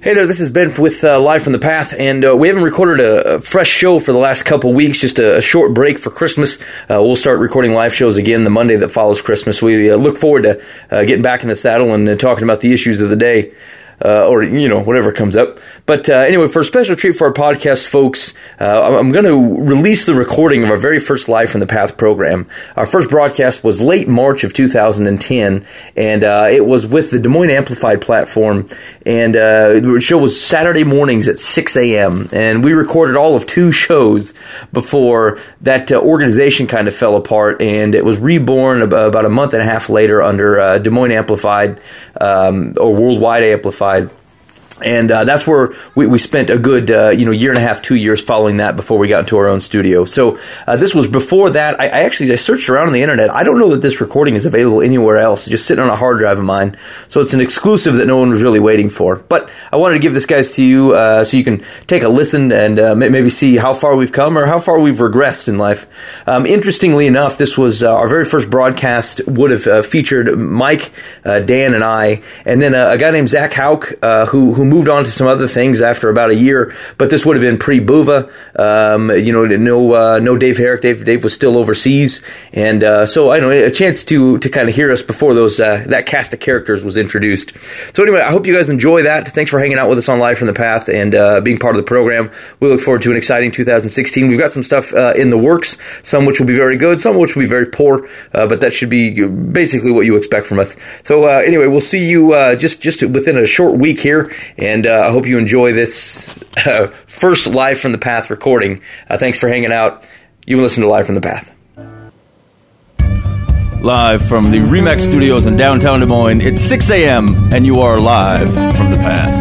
Hey there, this is Ben with Live from the Path, and we haven't recorded a fresh show for the last couple weeks, just a short break for Christmas. We'll start recording live shows again the Monday that follows Christmas. We look forward to getting back in the saddle and talking about the issues of the day. Or, whatever comes up. But anyway, for a special treat for our podcast folks, I'm going to release the recording of our very first Live from the Path program. Our first broadcast was late March of 2010, and it was with the Des Moines Amplified platform, and the show was Saturday mornings at 6 a.m., and we recorded all of 2 shows before that organization kind of fell apart, and it was reborn about a month and a half later under Des Moines Amplified, or Worldwide Amplified. And that's where we spent a good year and a half, 2 years following that before we got into our own studio. So this was before that. I searched around on the internet. I don't know that this recording is available anywhere else. It's just sitting on a hard drive of mine. So it's an exclusive that no one was really waiting for. But I wanted to give this guys to you so you can take a listen and maybe see how far we've come or how far we've regressed in life. Interestingly enough, this was our very first broadcast would have featured Mike, Dan, and I, and then a guy named Zach Hauk who moved on to some other things after about a year, but this would have been pre-Buva. No Dave Herrick. Dave was still overseas, and so I know a chance to kind of hear us before those that cast of characters was introduced. So anyway, I hope you guys enjoy that. Thanks for hanging out with us on Live from the Path and being part of the program. We look forward to an exciting 2016. We've got some stuff in the works, some which will be very good, some which will be very poor, but that should be basically what you expect from us. So anyway, we'll see you just within a short week here. And I hope you enjoy this first Live from the Path recording. Thanks for hanging out. You can listen to Live from the Path. Live from the Remax Studios in downtown Des Moines. It's 6 a.m. and you are live from the Path.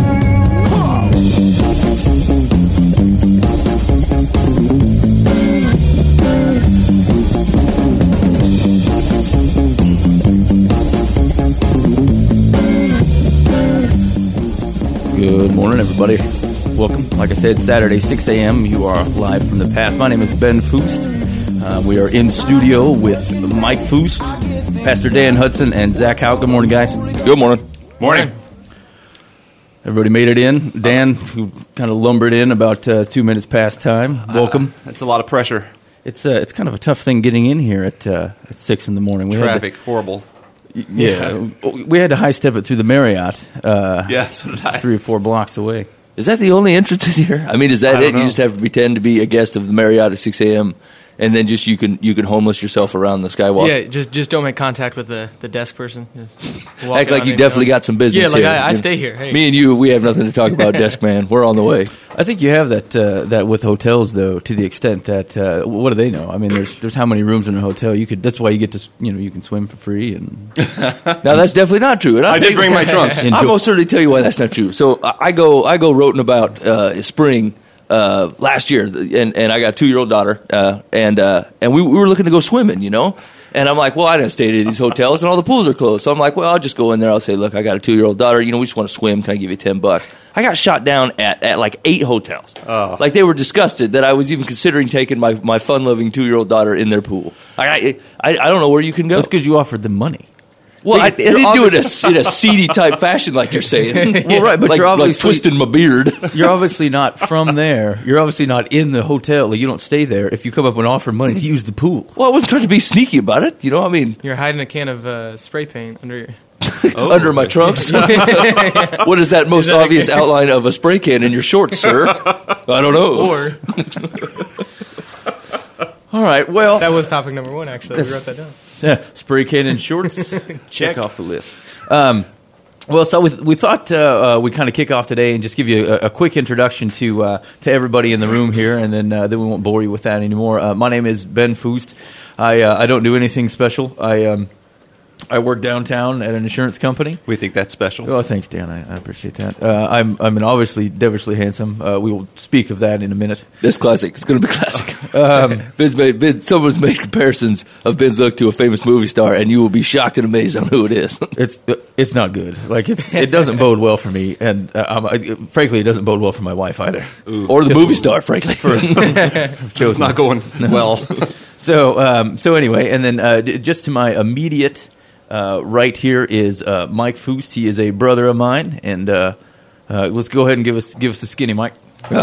Good morning, everybody. Welcome. Like I said, Saturday, 6 a.m. You are live from the Path. My name is Ben Foust. We are in studio with Mike Foust, Pastor Dan Hudson, and Zach Hauk. Good morning, guys. Good morning. Morning. Everybody made it in. Dan, who kind of lumbered in about 2 minutes past time. Welcome. That's a lot of pressure. It's kind of a tough thing getting in here at 6 in the morning. Traffic, horrible. Yeah, we had to high step it through the Marriott. Yes, 3 or 4 blocks away. Is that the only entrance in here? I mean, is that it? You just have to pretend to be a guest of the Marriott at 6 a.m. and then just you can homeless yourself around the skywalk. Yeah, just don't make contact with the desk person. Just act like you definitely got some business. Yeah, like here. I stay here. Hey. Me and you, we have nothing to talk about, desk man. We're on the way. I think you have that with hotels though, to the extent that what do they know? I mean, there's how many rooms in a hotel? That's why you get to you can swim for free and. Now that's definitely not true. And I did bring my trunks. I'll most certainly tell you why that's not true. So I go roting about spring. Last year, and I got a 2-year-old daughter, and we were looking to go swimming, And I'm like, well, I didn't stay at these hotels, and all the pools are closed. So I'm like, well, I'll just go in there. I'll say, look, I got a 2-year-old daughter. We just want to swim. Can I give you $10? I got shot down at like 8 hotels. Oh. Like they were disgusted that I was even considering taking my fun-loving 2-year-old daughter in their pool. I don't know where you can go. That's because you offered them money. Well, I didn't do it in a seedy type fashion, like you're saying. Well, right, but like, you're obviously like twisting my beard. You're obviously not from there. You're obviously not in the hotel. Like, you don't stay there. If you come up and offer money to use the pool, Well, I wasn't trying to be sneaky about it. I mean, You're hiding a can of spray paint under your... under my trunks. What is that most obvious outline of a spray can in your shorts, sir? I don't know. Or... all right. Well, That was topic number 1, actually. We wrote that down. yeah, spray can and shorts. Check off the list. Well, so we thought we'd kind of kick off today and just give you a quick introduction to everybody in the room here, and then we won't bore you with that anymore. My name is Ben Foust. I don't do anything special. I work downtown at an insurance company. We think that's special. Oh, thanks, Dan. I appreciate that. I'm an obviously devilishly handsome. We will speak of that in a minute. That's classic. It's going to be classic. Someone's made comparisons of Ben's look to a famous movie star, and you will be shocked and amazed on who it is. It's not good. Like it doesn't bode well for me, and frankly, it doesn't bode well for my wife either, or the movie star. Frankly, It's not going well. So anyway, and then just to my immediate right here is Mike Foust. He is a brother of mine, and Let's go ahead and give us the skinny, Mike.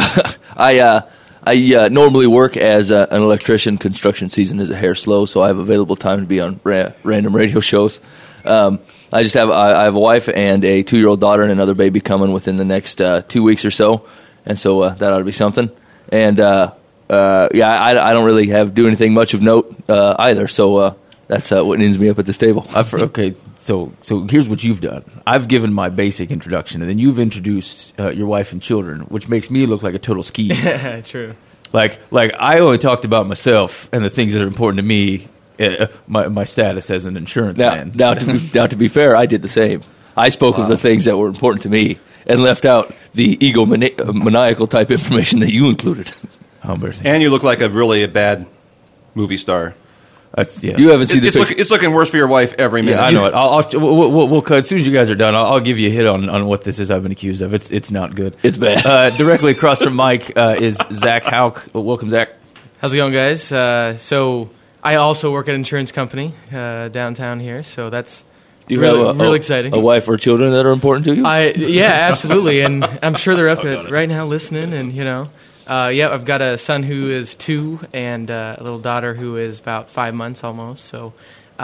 I normally work as an electrician. Construction season is a hair slow, so I have available time to be on random radio shows. I have a wife and a 2-year-old daughter and another baby coming within the next 2 weeks or so, and so that ought to be something. And I don't really do anything much of note either. So that's what ends me up at this table. Okay. So here's what you've done. I've given my basic introduction, and then you've introduced your wife and children, which makes me look like a total skis. True. Like I only talked about myself and the things that are important to me, my status as an insurance man. Now, to be fair, I did the same. I spoke of the things that were important to me and left out the egomaniacal type information that you included. And you look like a bad movie star. You haven't seen the picture. It's looking worse for your wife every minute. Yeah, I know it. We'll cut as soon as you guys are done. I'll give you a hit on what this is I've been accused of. It's not good. It's bad. Directly across from Mike is Zach Hauk. Welcome, Zach. How's it going, guys? So I also work at an insurance company downtown here, so that's really exciting. A wife or children that are important to you? Yeah, absolutely, and I'm sure they're up right now listening, and I've got a son who is 2 and a little daughter who is about 5 months almost. So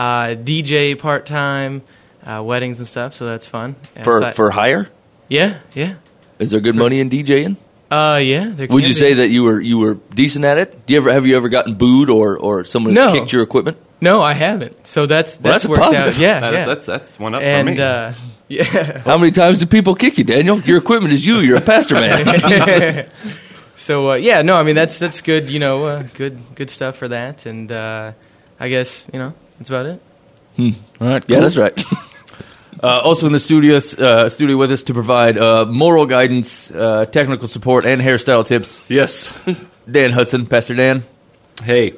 DJ part-time, weddings and stuff, so that's fun. For hire? Yeah. Is there good money in DJing? Yeah. Would you say that you were decent at it? Have you ever gotten booed or someone has kicked your equipment? No, I haven't. So that's worked positive. Out. Yeah, That's one up for me. Yeah. How many times do people kick you, Daniel? Your equipment is you. You're a pastor man. So that's good. Good stuff for that, and I guess that's about it. All right, cool. Yeah, that's right. Also in the studio with us to provide moral guidance, technical support, and hairstyle tips. Yes, Dan Hudson, Pastor Dan. Hey,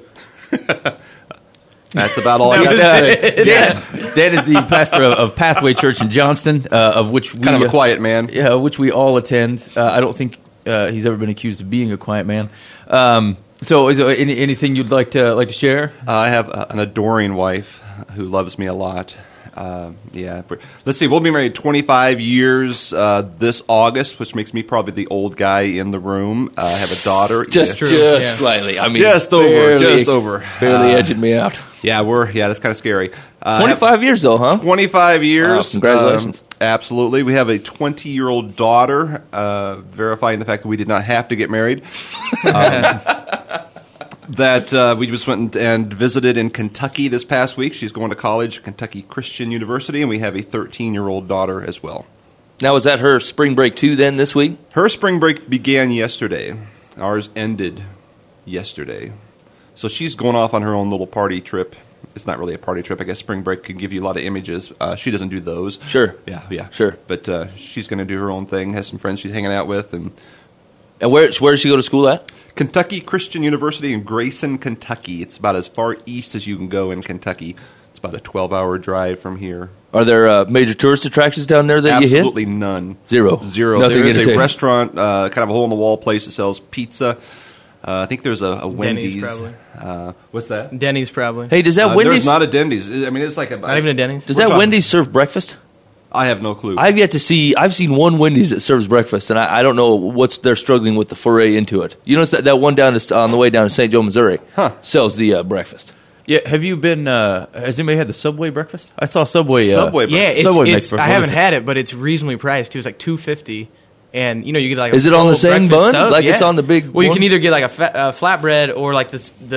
that's about all I got to say. Dan is the pastor of Pathway Church in Johnston, of which we kind of a quiet man. Yeah, which we all attend. I don't think he's ever been accused of being a quiet man. So, is there anything you'd like to share? I have an adoring wife who loves me a lot. Let's see. We'll be married 25 years this August, which makes me probably the old guy in the room. I have a daughter. Just slightly. I mean, just over. Barely edging me out. Yeah, that's kind of scary. 25 years though, huh? 25 years. Wow, congratulations. Absolutely. We have a 20-year-old daughter, verifying the fact that we did not have to get married. That we just went and visited in Kentucky this past week. She's going to college at Kentucky Christian University, and we have a 13-year-old daughter as well. Now, was that her spring break too then this week? Her spring break began yesterday. Ours ended yesterday. So she's going off on her own little party trip. It's not really a party trip. I guess spring break can give you a lot of images. She doesn't do those. Sure. Yeah. Sure. But she's going to do her own thing, has some friends she's hanging out with. And where does she go to school at? Kentucky Christian University in Grayson, Kentucky. It's about as far east as you can go in Kentucky. It's about a 12-hour drive from here. Are there major tourist attractions down there that you hit? Absolutely none. Zero. Nothing. There is a restaurant, kind of a hole-in-the-wall place that sells pizza. I think there's a Wendy's. Denny's, probably. What's that? Denny's, probably. Hey, does that Wendy's... There's not a Denny's. I mean, it's like not even a Denny's? Does that Wendy's serve breakfast? I have no clue. I've yet to see. I've seen one Wendy's that serves breakfast, and I don't know they're struggling with the foray into it. You notice that one on the way down to St. Joe, Missouri, sells the breakfast. Yeah, have you been? Has anybody had the Subway breakfast? I saw Subway. Subway breakfast. Yeah, Subway I haven't had it, but it's reasonably priced too. It's like $2.50, and you get like. Is it on the same bun? Sub? Like it's on the big. Well, you can either get like a flatbread or like the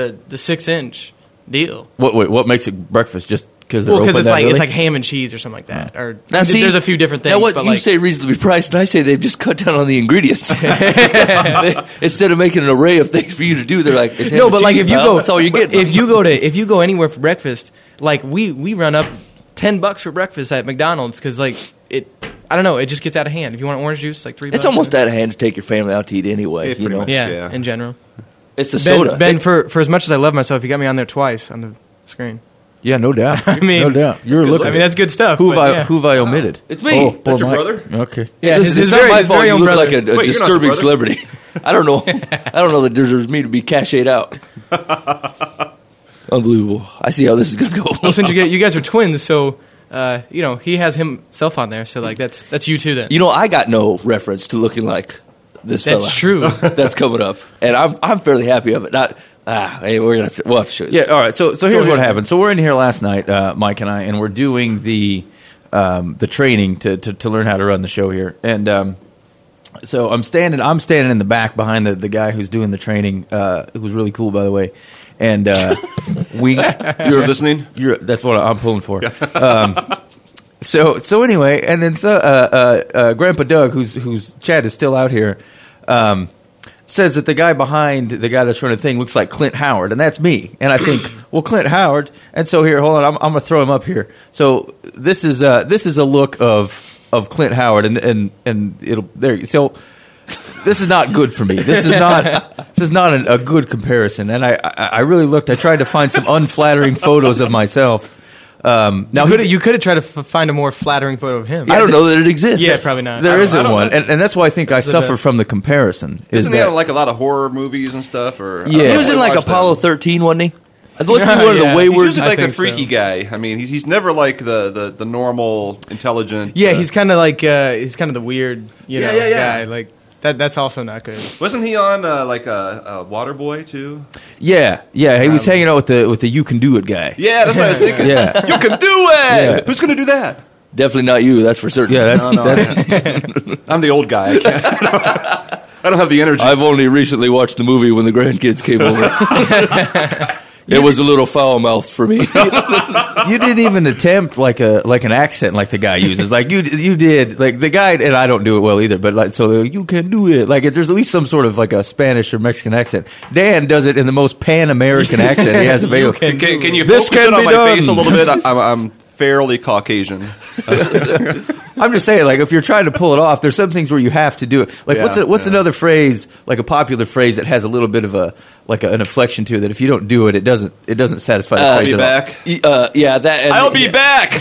6-inch deal. What makes it breakfast? Just because it's like ham and cheese or something like that. Or now, there's a few different things. Now, what you say reasonably priced, and I say they've just cut down on the ingredients. Instead of making an array of things for you to do, they're like, it's ham and cheese, if you go, that's all you get. If you go anywhere for breakfast, like we run up $10 for breakfast at McDonald's because like it. I don't know. It just gets out of hand. If you want orange juice, like $3. It's almost out of hand to take your family out to eat anyway. Yeah, in general. It's the soda. Ben, for as much as I love myself, you got me on there twice on the screen. Yeah, no doubt. I mean, no doubt. You're looking. I mean, that's good stuff. Who have I omitted? It's me. That's your brother? Okay. Yeah, it's not my fault. You look like a disturbing celebrity. I don't know. I don't know that deserves me to be cashiered out. Unbelievable. I see how this is going to go. Well, since you guys are twins, so he has himself on there, so like that's you too then. You know, I got no reference to looking like this fella. That's true. That's coming up, and I'm fairly happy of it. Hey, we'll have to show you. Yeah, all right. So here's what happened. So we're in here last night, Mike and I, and we're doing the training to learn how to run the show here. And so I'm standing in the back behind the guy who's doing the training, who was really cool, by the way. And you're listening. That's what I'm pulling for. So anyway, and then Grandpa Doug, who's Chad is still out here. Says that the guy behind the guy that's running the thing looks like Clint Howard, and that's me. And I think, well, Clint Howard. And so here, hold on, I'm going to throw him up here. So this is a look of Clint Howard, and it'll there. So this is not good for me. This is not a good comparison. And I really looked. I tried to find some unflattering photos of myself. Now you could have tried to find a more flattering photo of him. I don't know that it exists. Yeah, probably not. There isn't one, and that's why I think I suffer from the comparison. Isn't he on like a lot of horror movies and stuff? Or he was in like Apollo 13, wasn't he? Wasn't he one of the wayward? He's usually like the freaky guy. I mean, he's never like the normal, intelligent. Yeah, he's kind of like he's kind of the weird, guy. Like that's also not good. Wasn't he on like a Waterboy too? Yeah. He was hanging out with the You Can Do It guy. Yeah, that's what I was thinking. Yeah. You can do it. Yeah. Who's going to do that? Definitely not you. That's for certain. Yeah, that's I'm the old guy. I don't have the energy. I've only recently watched the movie when the grandkids came over. It was a little foul-mouthed for me. You didn't even attempt like an accent like the guy uses. Like you did. Like the guy, and I don't do it well either. But like, so you can do it. Like there's at least some sort of like a Spanish or Mexican accent. Dan does it in the most Pan-American accent he has available. Can you this focus can it on be my done. face a little bit? I'm fairly Caucasian. I'm just saying, like, if you're trying to pull it off, there's some things where you have to do it. Like, what's another phrase, like a popular phrase that has a little bit of an inflection to it, that if you don't do it, it doesn't satisfy the I'll phrase be at back. Yeah, that. And, I'll be back.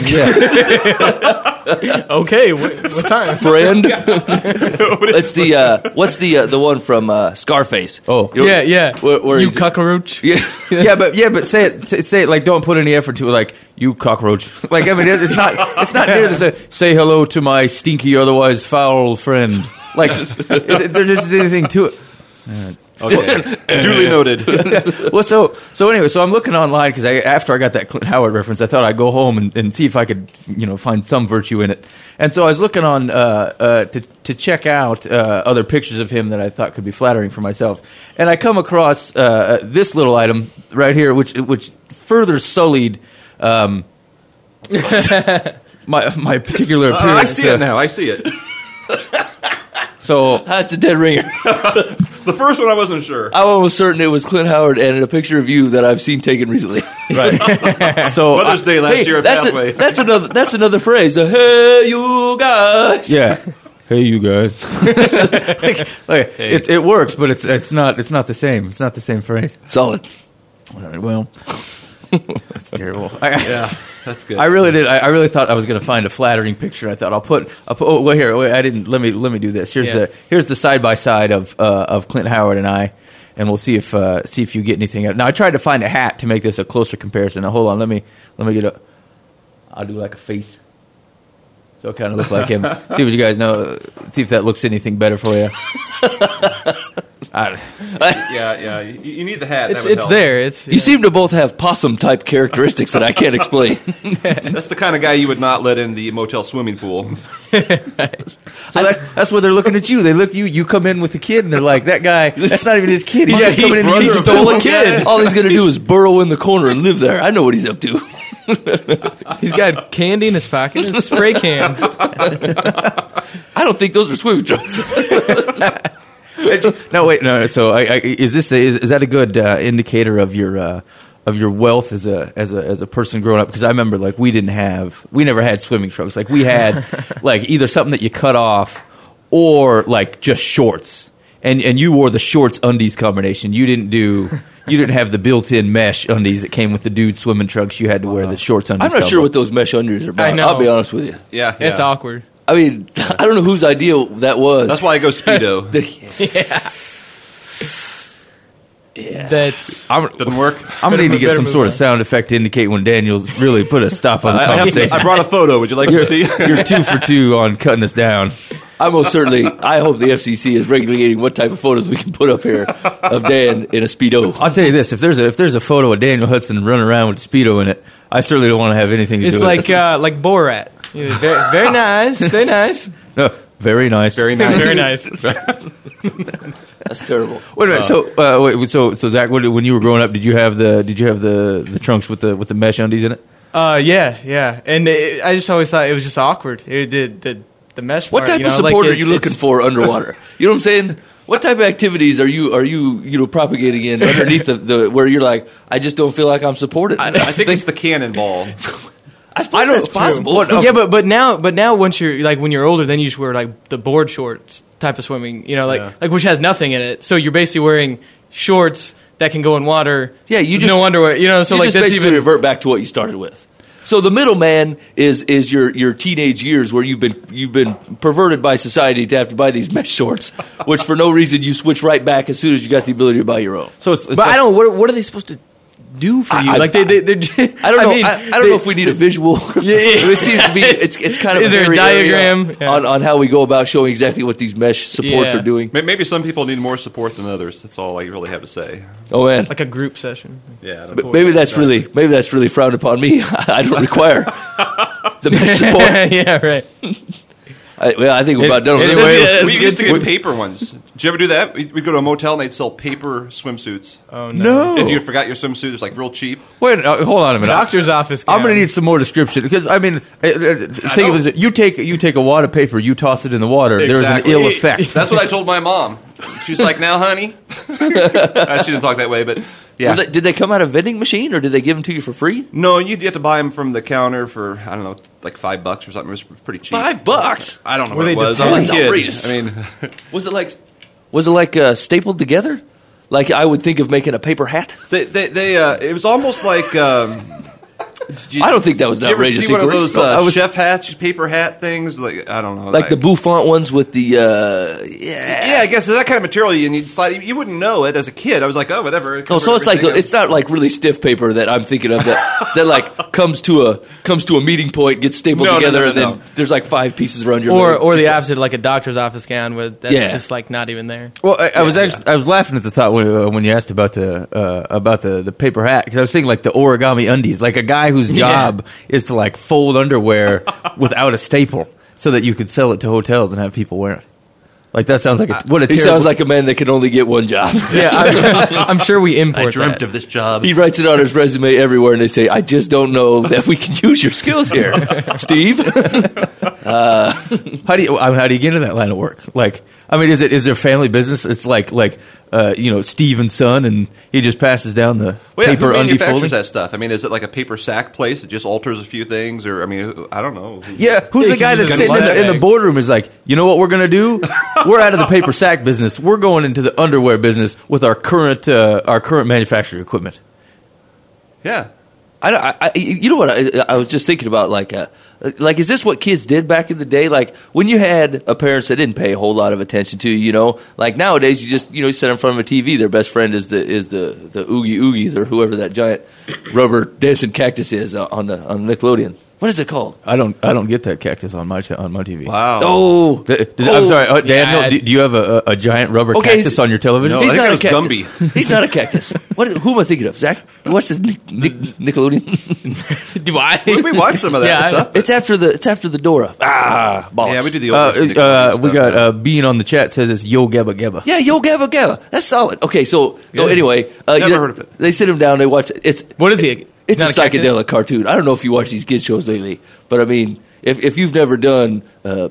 Yeah. Okay, what time? Friend. It's what's the one from Scarface? Oh, yeah. Where you cockroach. Yeah, but say it like, don't put any effort to it, like, you cockroach. Like, I mean, it's not near to say hello to my stinky, otherwise foul friend. Like, there's just anything to it. Okay. Duly noted. Well, so anyway, so I'm looking online because after I got that Clint Howard reference, I thought I'd go home and see if I could, find some virtue in it. And so I was looking on to check out other pictures of him that I thought could be flattering for myself, and I come across this little item right here, which further sullied my particular appearance. I see it now. I see it. So that's a dead ringer. The first one I wasn't sure. I was certain it was Clint Howard and a picture of you that I've seen taken recently. Right. So Mother's Day last year at Pathway. That's another phrase. Hey, you guys. Yeah. Hey, you guys. It works, but it's not the same. It's not the same phrase. Solid. All right, well, that's terrible. Yeah, that's good. I really did. I really thought I was going to find a flattering picture. I thought I'll put. Oh, wait, here. Wait, I didn't. Let me do this. Here's the side by side of Clint Howard and I, and we'll see if you get anything out. Now I tried to find a hat to make this a closer comparison. Now hold on. Let me get a. I'll do like a face. So it kind of look like him. See what you guys know. See if that looks anything better for you. Yeah. You need the hat. It's there. You seem to both have possum type characteristics that I can't explain. That's the kind of guy you would not let in the motel swimming pool. So that's where they're looking at you. They look you come in with the kid, and they're like, that guy. That's not even his kid. He's just coming in. He stole a kid. All he's going to do is burrow in the corner and live there. I know what he's up to. He's got candy in his pocket and a spray can. I don't think those are swimming trunks. No, wait, no. So, is that a good indicator of your wealth as a person growing up? Because I remember, like, we never had swimming trunks. Like, we had like either something that you cut off or like just shorts, and you wore the shorts undies combination. You didn't have the built-in mesh undies that came with the dude swimming trunks. You had to wear the shorts undies. I'm not sure what those mesh undies are about. I know. I'll be honest with you. Yeah. It's awkward. I mean, I don't know whose idea that was. That's why I go Speedo. That's Doesn't work. I'm gonna need to get Better some move sort on. of sound effect to indicate when Daniel's really put a stop on the I conversation. brought a photo. Would you like to see? You're 2 for 2 on cutting us down. I most certainly. I hope the FCC is regulating what type of photos we can put up here of Dan in a Speedo. I'll tell you this: if there's a photo of Daniel Hudson running around with a Speedo in it, I certainly don't want to have anything to it's do with it. like Borat. Yeah, very nice, very nice, No, very nice. Very nice. very nice. That's terrible. Wait a minute. So Zach, when you were growing up, did you have the trunks with the mesh undies in it? Yeah, and I just always thought it was just awkward. The mesh. What part, type of support are you looking for underwater? You know what I'm saying? What type of activities are you propagating in underneath the where you're like, I just don't feel like I'm supported? I think it's the cannonball. I suppose that's possible. Yeah, but now once you're like when you're older, then you just wear like the board shorts type of swimming. You know, like which has nothing in it. So you're basically wearing shorts that can go in water. Yeah, you with just no underwear. You know, so you like just that's basically even revert back to what you started with. So the middleman is your teenage years where you've been perverted by society to have to buy these mesh shorts, which for no reason you switch right back as soon as you got the ability to buy your own. So it's But I don't. What are they supposed to do for you? I Like they're I don't know. I don't know if we need a visual. It seems to be it's kind of Is a there a hairy diagram? area Yeah. on how we go about showing exactly what these mesh supports Yeah. are doing. Maybe some people need more support than others. That's all I really have to say. Oh man, like a group session. Yeah. but maybe that's really frowned upon me. I don't require the mesh support. Yeah, right. I think we're about done with Anyway, this. We used to get paper ones. Did you ever do that? We'd go to a motel and they'd sell paper swimsuits. Oh no. If you forgot your swimsuit, it was like real cheap. Wait, hold on a minute. Doctor's office. I'm going gown. to need some more description because I mean, think of it as you take a wad of paper, you toss it in the water. There is an Exactly. ill effect. That's what I told my mom. She's like, "Now, honey." She didn't talk that way, but yeah. Did they come out of a vending machine or did they give them to you for free? No, you have to buy them from the counter for I don't know, like $5 or something. It was pretty cheap. $5? I don't know Were what it they was. I was a That's kid. outrageous. I mean, Was it like stapled together? Like I would think of making a paper hat? it was almost like. I don't think that was Did you ever outrageous. see one of Igor. those I was chef hats, paper hat things? Like I don't know, like the bouffant ones with the Yeah, I guess that kind of material, and you wouldn't know it as a kid. I was like, oh, whatever. Oh, so it's like it's not like really stiff paper that I'm thinking of that like comes to a meeting point, gets stapled No, together, no, and then no. there's like 5 pieces around your leg. or the opposite, like a doctor's office gown with that's Yeah. just like not even there. Well, I was laughing at the thought when you asked about the paper hat because I was thinking like the origami undies, like a guy whose job is to like fold underwear without a staple so that you could sell it to hotels and have people wear it. Like that sounds like what a He terrible. sounds like a man that can only get one job. Yeah, I'm sure we import that. of this job. He writes it on his resume everywhere, and they say, "I just don't know that we can use your skills here, Steve." How do you get into that line of work? Like, I mean, is there family business? It's like Steve and Son, and he just passes down the Well, yeah, paper who undie manufactures folding. that stuff? I mean, is it like a paper sack place that just alters a few things, or I mean, I don't know. Yeah, who's the guy that's just sitting got in a the boardroom is like, you know what we're going to do? We're out of the paper sack business. We're going into the underwear business with our current manufacturing equipment. Yeah. You know what? I was just thinking about like, is this what kids did back in the day? Like when you had a parents that didn't pay a whole lot of attention to you, know, like nowadays you just you sit in front of a TV. Their best friend is the Oogie Oogies or whoever that giant rubber dancing cactus is on Nickelodeon. What is it called? I don't get that cactus on my TV. Wow. Oh, I'm sorry, Daniel. Yeah, do you have a giant rubber Okay, cactus on your television? No, he's I not a think it was cactus. He's not a cactus. Who am I thinking of? Zach? What's this Nickelodeon? Do I? We watched some of that Yeah, stuff. It's after the Dora. Bollocks. Yeah, we do the old version of Nickelodeon We stuff. got Bean on the chat says it's Yo Gabba Gabba. Yeah, Yo Gabba Gabba. That's solid. Okay, so anyway, Never heard of it. They sit him down. They watch. It's What is he? It's a Not cactus? psychedelic cartoon. I don't know if you watch these kid shows lately, but I mean, if you've never done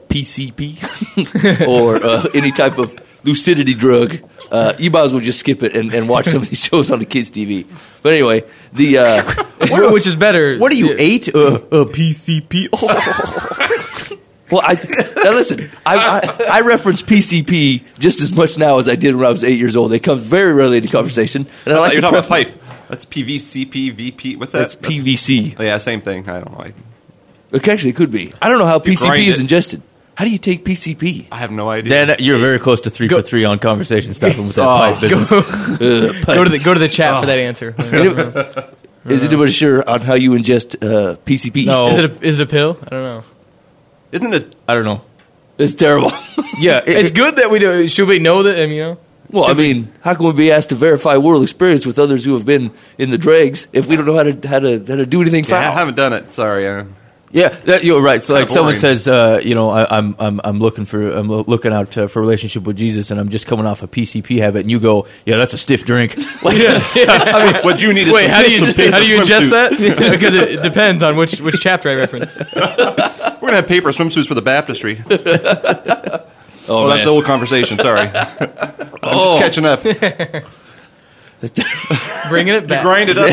PCP or any type of lucidity drug, you might as well just skip it and watch some of these shows on the kids' TV. But anyway, Which is better? What are you, 8? PCP? Well, now listen, I reference PCP just as much now as I did when I was 8 years old. It comes very rarely into conversation. And I like You're to talking about preface- pipe. That's PVCP, VP. What's that? That's PVC. Oh, yeah, same thing. I don't know. It actually could be. I don't know how PCP grind is it. ingested. How do you take PCP? I have no idea. Dan, you're very close to 3 for 3 on conversation stopping with that pipe business. Go to the chat for that answer. Is anybody sure on how you ingest PCP? No. Is it a pill? I don't know. Isn't it? I don't know. It's terrible. Yeah, It's good that we do. Should we know that? You know. Well, I mean, how can we be asked to verify world experience with others who have been in the dregs if we don't know how to do anything Yeah, I foul? haven't done it. Sorry. Yeah, you're right. So, like, Kinda someone boring. says, I'm looking out for a relationship with Jesus, and I'm just coming off a PCP habit, and you go, yeah, that's a stiff drink. I mean, what you need is Wait, some, how do you some paper adjust swimsuit. that? Because it depends on which chapter I reference. We're gonna have paper swimsuits for the baptistry. Oh, That's the old conversation. Sorry, I'm just catching up. Bringing it back. Grind it up.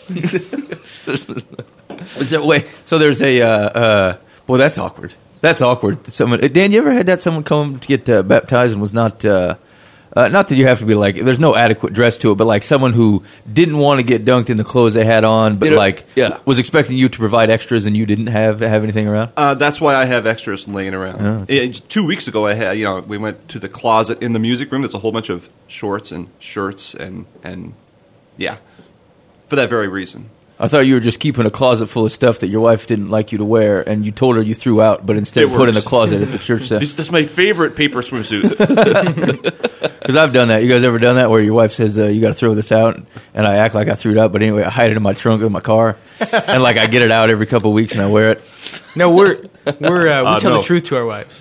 Though. Is that way? So there's a boy. That's awkward. That's awkward. Someone, Dan, you ever had that someone come to get baptized and was not that you have to be like, there's no adequate dress to it, but like someone who didn't want to get dunked in the clothes they had on, but was expecting you to provide extras and you didn't have anything around. That's why I have extras laying around. 2 weeks ago, I had we went to the closet in the music room. There's a whole bunch of shorts and shirts and yeah, for that very reason. I thought you were just keeping a closet full of stuff that your wife didn't like you to wear, and you told her you threw out, but instead It put in the works. closet at the church. That's my favorite paper swimsuit. Because I've done that. You guys ever done that where your wife says, you got to throw this out, and I act like I threw it out, but anyway, I hide it in my trunk of my car, and like I get it out every couple of weeks and I wear it. No, we tell no. the truth to our wives.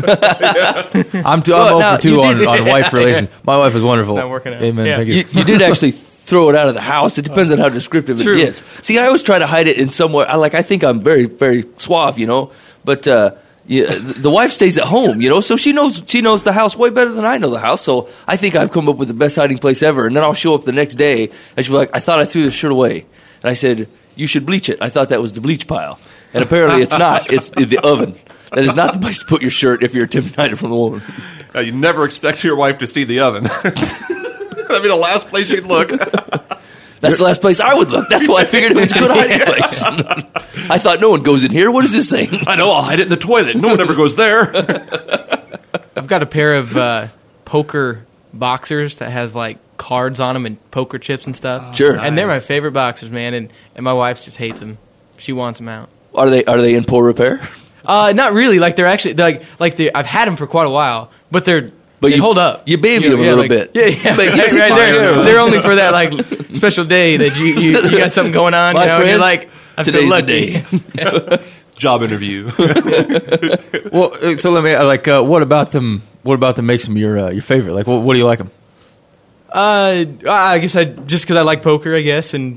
I'm 0 now, for 2 you on did- wife relations. My wife is wonderful. It's not working out. Amen. Yeah. Thank you. You did actually throw it out of the house. It depends on how descriptive True. it gets. See, I always try to hide it in somewhere. I think I'm very, very suave, but the wife stays at home, so she knows the house way better than I know the house. So I think I've come up with the best hiding place ever. And then I'll show up the next day, and she'll be like, I thought I threw this shirt away. And I said, you should bleach it. I thought that was the bleach pile. And apparently it's not. It's the oven. That is not the place to put your shirt if you're attempting to hide it from the woman. You never expect your wife to see the oven. That'd be the last place you'd look. That's the last place I would look. That's why I figured it was a good hiding place. I thought no one goes in here. What is this thing? I know. I'll hide it in the toilet. No one ever goes there. I've got a pair of poker boxers that have like cards on them and poker chips and stuff. Sure. And they're my favorite boxers, man. And my wife just hates them. She wants them out. Are they in poor repair? Not really. Like they're actually I've had them for quite a while, but they you hold up. You baby them a little bit. Yeah, yeah. But you Right, take care of them. they're only for that like special day that you got something going on. My and you're friends, like, I feel today's lucky. the day. Job interview. Well, so let me what about them? What about them makes them your favorite? Like, what do you like them? I guess just because I like poker, I guess, and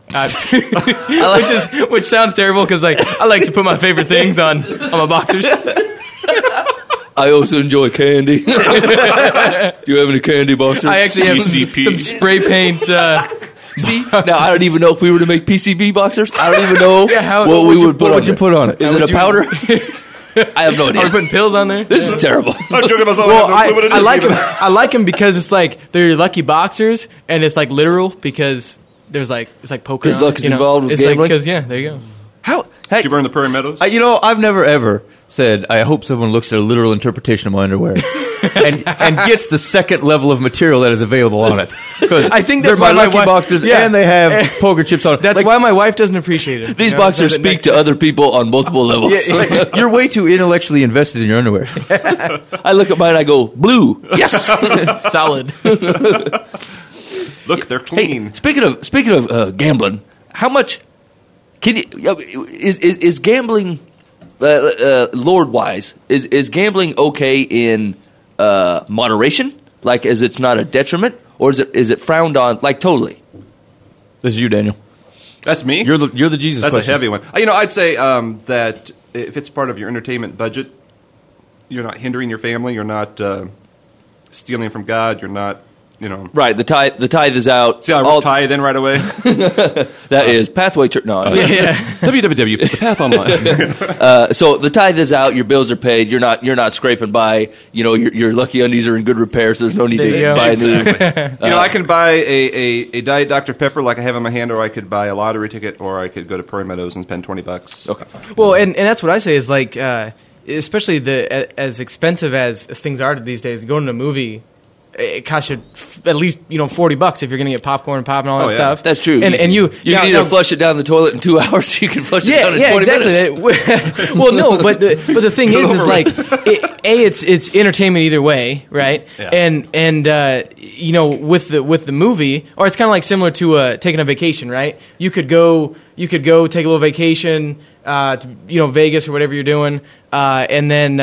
which sounds terrible because like I like to put my favorite things on my boxers. I also enjoy candy. Do you have any candy boxers? I actually have some spray paint. See, now I don't even know if we were to make PCB boxers. I don't even know Yeah, what we would put What on would you it. put on it? Is it a powder? I have no Are we idea. putting pills on there? This is terrible. I'm joking myself. Well, I have no clue what it I is like either. them. I like them because it's like they're lucky boxers, and it's like literal because there's like it's like poker. 'Cause on luck it, is you know? involved with it's gambling? Because there you go. How? Did you burn the Prairie Meadows? I've never ever said, I hope someone looks at a literal interpretation of my underwear and gets the second level of material that is available on it. Because I think they're that's my why my lucky wife- boxers yeah. and they have poker chips on it. That's why my wife doesn't appreciate it. These You know, boxers says it speak next to other people on multiple levels. You're way too intellectually invested in your underwear. I look at mine and I go, blue. Yes. solid. Look, they're clean. Hey, speaking of gambling, how much can you is gambling Lord wise? Is gambling okay in moderation? Like, is it's not a detriment, or is it frowned on? Like, totally. This is you, Daniel. That's me. You're the Jesus. That's question. a heavy one. I'd say that if it's part of your entertainment budget, you're not hindering your family. You're not stealing from God. You're not, Right. The tithe is out. See how I wrote tithe in right away? That is Pathway Church. No. www.path online. So the tithe is out. Your bills are paid. You're not scraping by. Your lucky undies are in good repair, so there's no need There you to go. buy a new. Exactly. I can buy a Diet Dr. Pepper like I have in my hand, or I could buy a lottery ticket, or I could go to Prairie Meadows and spend $20. Okay. Well, and that's what I say is like especially as expensive as things are these days, going to a movie, it costs you at least $40 if you're going to get popcorn and pop and all that stuff. That's true. And you can either flush it down the toilet in 2 hours, or you can flush it down in 20 minutes. Well, no, but the thing is like, it's entertainment either way, right? Yeah. And with the movie, or it's kind of like similar to taking a vacation, right? You could go take a little vacation to Vegas or whatever you're doing, and then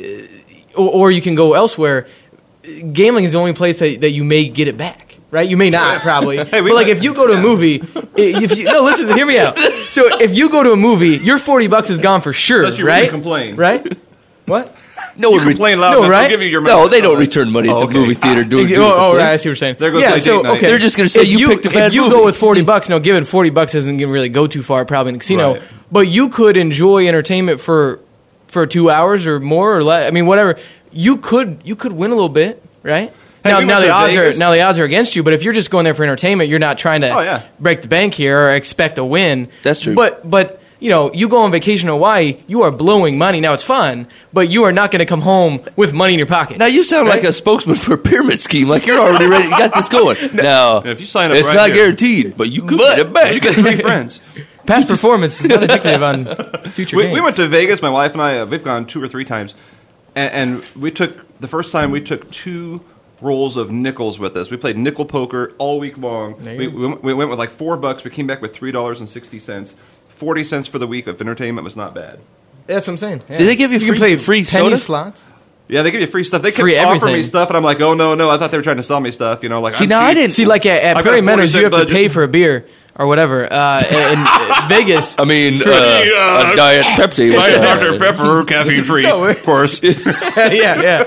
or you can go elsewhere. Gambling is the only place that you may get it back, right? You may not, probably. But like if you go to a movie, listen, hear me out. So if you go to a movie, your $40 is gone for sure, Unless you right? really complain. Right? What? No one Complain loud No, enough, right? they'll give you your money. No, they don't return money at the movie theater doing Oh, right, I see what you're saying. There goes my date night. They're just going to say If you picked a bad If you movie. go with $40, given $40 isn't going to really go too far, probably in the casino. Right. But you could enjoy entertainment for 2 hours or more or less. I mean, whatever. You could win a little bit, right? Hey, we Now went the to odds Vegas. are against you. But if you're just going there for entertainment, you're not trying to break the bank here or expect a win. That's true. But you go on vacation in Hawaii, you are blowing money. Now it's fun, but you are not going to come home with money in your pocket. Now you sound like a spokesman for a pyramid scheme. Like you're already ready. You got this going. No, If you sign up it's right not here- guaranteed, but you could get it back. You get 3 friends. Past performance is not indicative on future gains. We went to Vegas. My wife and I, we've gone 2 or 3 times, and we took the first time we took 2 rolls of nickels with us. We played nickel poker all week long. We went with like $4. We came back with $3.60. 40 cents for the week of entertainment was not bad. That's what I'm saying. Yeah. Did they give you can free- play free penny soda? slots? Yeah, they give you free stuff. They kept Free offering me everything. stuff, and I'm like, oh no, I thought they were trying to sell me stuff. Like See, I'm now cheap. I didn't See, like at I've Prairie got a Meadows, you 40-cent have to budget. pay for a beer or whatever. In Vegas, I mean, a diet Pepsi. Diet Dr. Pepper, caffeine free, of course. yeah.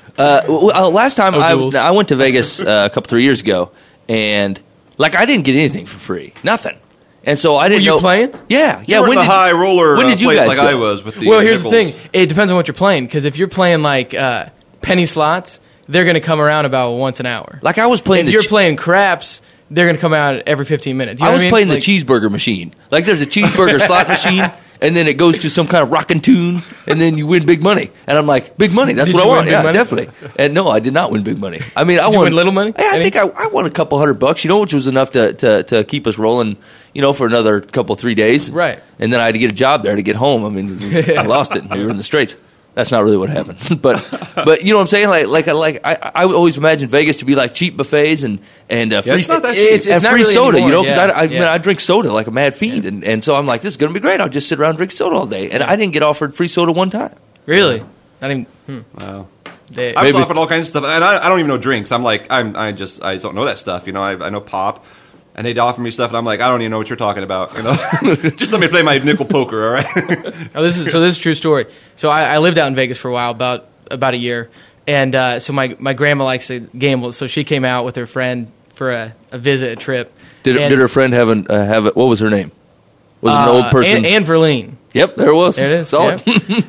Last time duels. I went to Vegas a couple 3 years ago, and like I didn't get anything for free, nothing. And so I didn't Were you know. playing? Yeah. You were When the did high roller when did you place guys like go? I was with the Well, here's the nickels. thing. It depends on what you're playing. Because if you're playing like penny slots, they're going to come around about once an hour. Like I was playing If you're playing craps, they're going to come out every 15 minutes. You know I was what playing mean? the cheeseburger machine. Like there's a cheeseburger slot machine, and then it goes to some kind of rockin' tune, and then you win big money. And I'm like, big money. That's Did what I you win want. big Yeah, money? definitely. And no, I did not win big money. I mean, I Did you won win little money? Yeah, I Any? think I won a couple $100, which was enough to keep us rolling, for another couple 3 days. Right. And then I had to get a job there to get home. I mean, I lost it. We were in the Straits. That's not really what happened, but you know what I'm saying? Like I always imagined Vegas to be like cheap buffets and free it's not that cheap. It's and not free really soda, anymore, because yeah. I drink soda like a mad fiend, and so I'm like, this is going to be great. I'll just sit around and drink soda all day, and I didn't get offered free soda one time. Really? Not even. Wow. They, I was offered all kinds of stuff, and I don't even know drinks. I'm like, I just don't know that stuff. I know pop, and they'd offer me stuff, and I'm like, I don't even know what you're talking about. Just let me play my nickel poker, all right? this is a true story. So I lived out in Vegas for a while, about a year, and so my grandma likes to gamble. So she came out with her friend for a visit, a trip. Did her friend have it? What was her name? Was it an old person? Anne Verleen. Yep, there it was. There it is. Solid.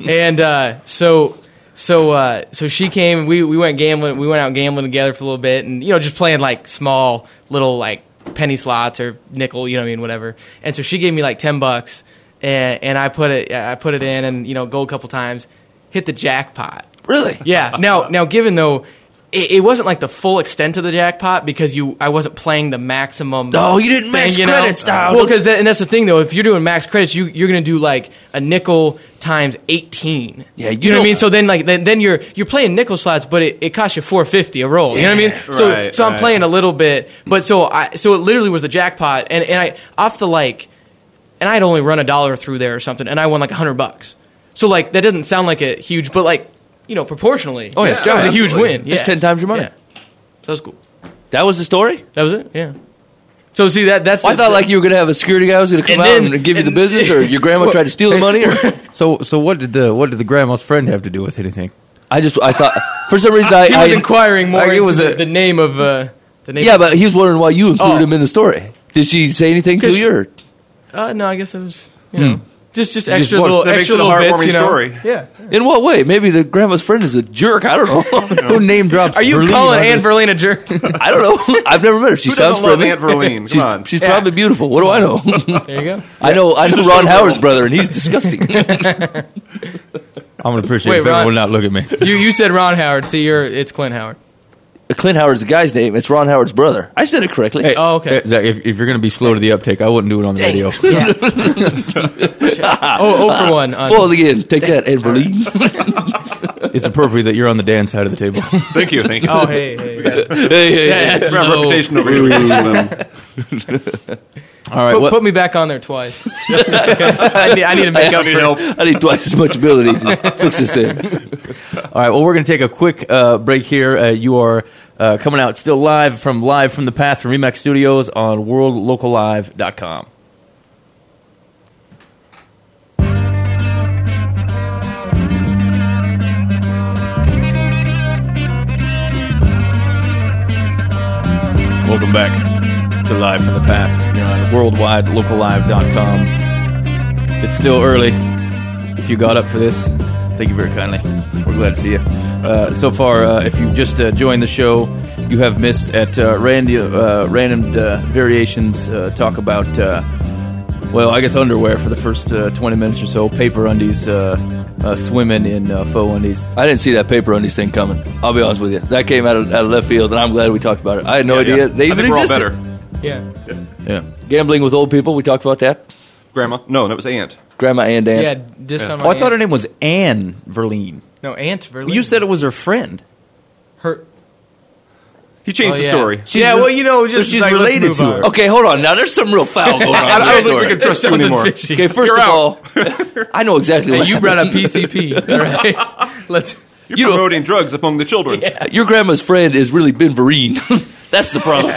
And so she came. We went gambling. We went out gambling together for a little bit, and just playing like small little like penny slots or nickel, whatever. And so she gave me like $10, and I put it in, and go a couple times, hit the jackpot. Really? Yeah. Now, given though, it wasn't like the full extent of the jackpot because I wasn't playing the maximum. Oh, you didn't max thing, credits down. Well, because that's the thing though. If you're doing max credits, you're going to do like a nickel times 18. Yeah, you know what I mean. So then then you're playing nickel slots, but it costs you $4.50 a roll. You know what I mean? So I'm playing a little bit, but so it literally was the jackpot, and I off the like, and I'd only run $1 through there or something, and I won like $100. So like that doesn't sound like a huge, but like. Proportionally. Oh, yeah, that was a huge win. It's 10 times your money. Yeah. That was cool. That was the story? That was it. Yeah. So see that's. I thought like you were going to have a security guy who was going to come out and give you the business, or your grandma tried to steal the money. Or So what did the grandma's friend have to do with anything? I thought for some reason he was inquiring more like it into was the name of the name. Yeah, but he was wondering why you included Oh. him in the story. Did she say anything to you? Or? No, I guess it was just extra what? little That makes extra it a little heartwarming bits. story. Yeah. In what way? Maybe the grandma's friend is a jerk. I don't know. Who name drops? Are you Verleen calling under- Anne Verleen a jerk? I don't know. I've never met her. She Who sounds doesn't love friendly. Aunt Verleen? Come on. She's probably beautiful. What do I know? There you go. I know Ron Howard's brother, and he's disgusting. I'm going to appreciate Wait, if everyone Ron- would not look at me. You said Ron Howard. See, it's Clint Howard. Clint Howard's the guy's name. It's Ron Howard's brother. I said it correctly. Hey, Oh, okay. Zach, if you're going to be slow to the uptake, I wouldn't do it on the radio. For 1. Fall again. Take that, Anverline. It's appropriate that you're on the Dan side of the table. Thank you. Oh, hey. Hey. That's My low. reputation over here. All right. Put me back on there twice. I need to make up I need for help. I need twice as much ability to fix this thing. All right. Well, we're going to take a quick break here. You are coming out still live from the Path from Remax Studios on worldlocallive.com. Welcome back to Live from the Path. You're on worldwidelocallive.com. It's still early. If you got up for this, thank you very kindly. We're glad to see you. So far, if you just joined the show, you have missed at random variations talk about, I guess underwear for the first 20 minutes or so. Paper undies, swimming in faux undies. I didn't see that paper undies thing coming. I'll be honest with you. That came out of left field, and I'm glad we talked about it. I had no idea they I even think we're all existed. better. Yeah. Yeah. Gambling with old people, we talked about that. Grandma? No, that was Aunt. Grandma and aunt. Yeah, this time Oh, I thought her name was Anne Verline. No, Aunt Verlin. You said it was her friend. her. He changed the yeah. story. Yeah, well, just so she's like, let's related move to on. her. Okay, hold on. Now, there's some real foul going on. I don't think we can trust you Something anymore. fishy. Okay, first You're of out. all, I know exactly Hey, what you brought up PCP. All right. Let's. You're promoting drugs among the children. your grandma's friend is really Ben Vereen. That's the problem.